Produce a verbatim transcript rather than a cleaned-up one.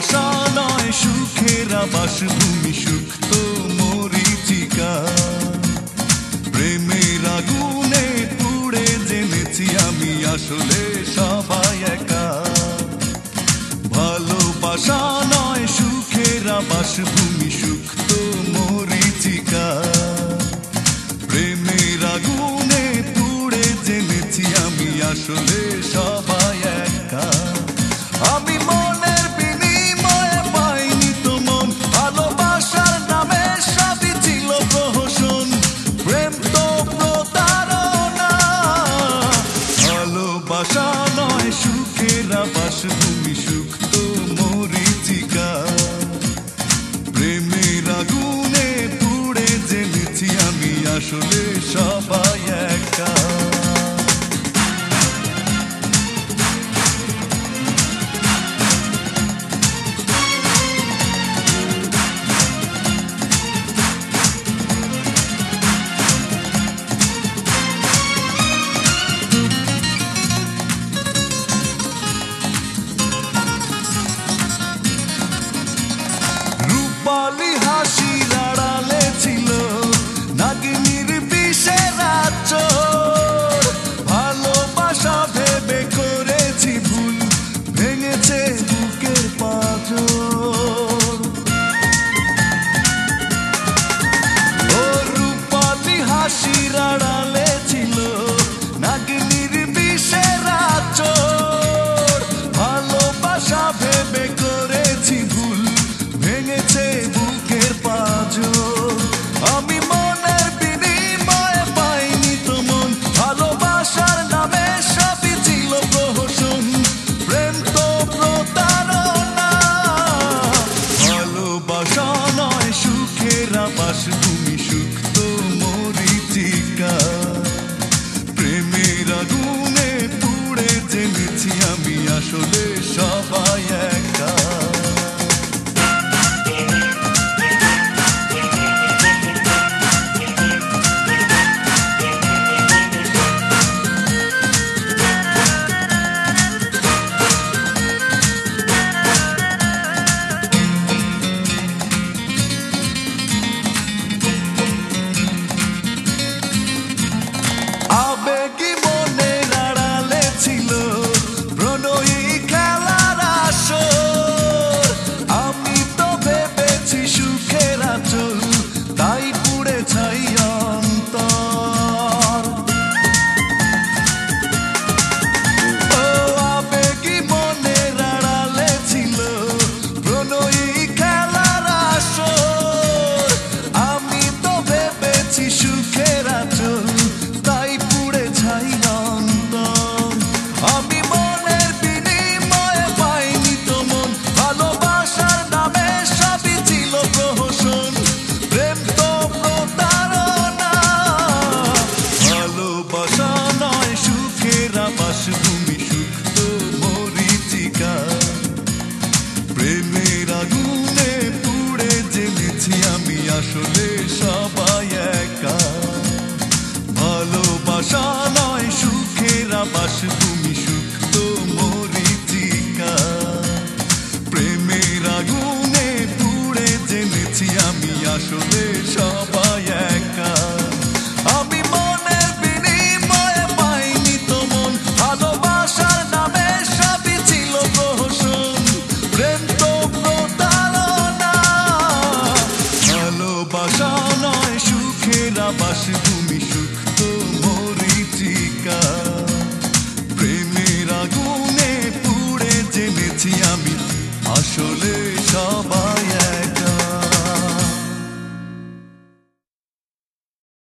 ভালোবাসা নয় সুখের আবাস ভূমি সুক্ত মরীচিকা প্রেমের আগুনে পুড়ে জেনেছি আমি আসলে সবাই একা ভালোবাসা নয় সুখের আবাস ভূমি সুক্ত মরীচিকা প্রেমের আগুনে পুড়ে জেনেছি আমি আসলে সবাই একা আমি মনের বিনিময়ে পাইনি তো মন ভালোবাসার নামে সবই ছিল প্রহসন প্রেম তো প্রতারণা ভালোবাসা নয় সুখের আবাস ভূমি সুক্ত মরীচিকা প্রেমের আগুনে পুড়ে জেনেছি আমি আসলে সবাই একা রূপালী হাসির আড়ালে ছিল নাগিনীর বিষের আঁচড় ভালোবাসা ভেবে করেছি ভুল ভেঙেছে বুকের পাঁজর ও রূপালী হাসির আড়ালে ছিল নাগিনীর বিষের আঁচড় ভালোবাসা ভেবে করেছি ভুল ভেঙেছে বুকের পাঁজর আমি মনের বিনিময়ে পাইনি তো মন ভালোবাসার নামে সবই ছিল প্রহসন প্রেম তো প্রতারণা ভালোবাসা নয় সুখের আবাস ভূমি সুক্ত মরীচিকা প্রেমের আগুনে পুড়ে জেনেছি আমি আসলে সবাই একা আবেগী মনের আড়ালে ছিল প্রণয়ী খেলার আসর আমি তো ভেবেছি সুখের আঁচল তাই পুড়ে ছাই অন্তর ও আবেগী মনের আড়ালে ছিল প্রণয়ী খেলার আসর আমি তো ভেবেছি সুখের আঁচল তাই পুড়ে ছাই অন্তর আমি মনের বিনিময়ে পাইনি তো মন ভালোবাসার নামে সবই ছিল প্রহসন প্রেম তো প্রতারণা ভালোবাসা নয় সুখের আবাস ভূমি সুক্ত মরীচিকা প্রেমের আগুনে পুড়ে জেনেছি আমি আসলে সবাই একা ভালোবাসা নয় সুখের আবাস ভূমি সুক্ত মরীচিকা প্রেমের আগুনে পুড়ে জেনেছি আমি আসলে সবাই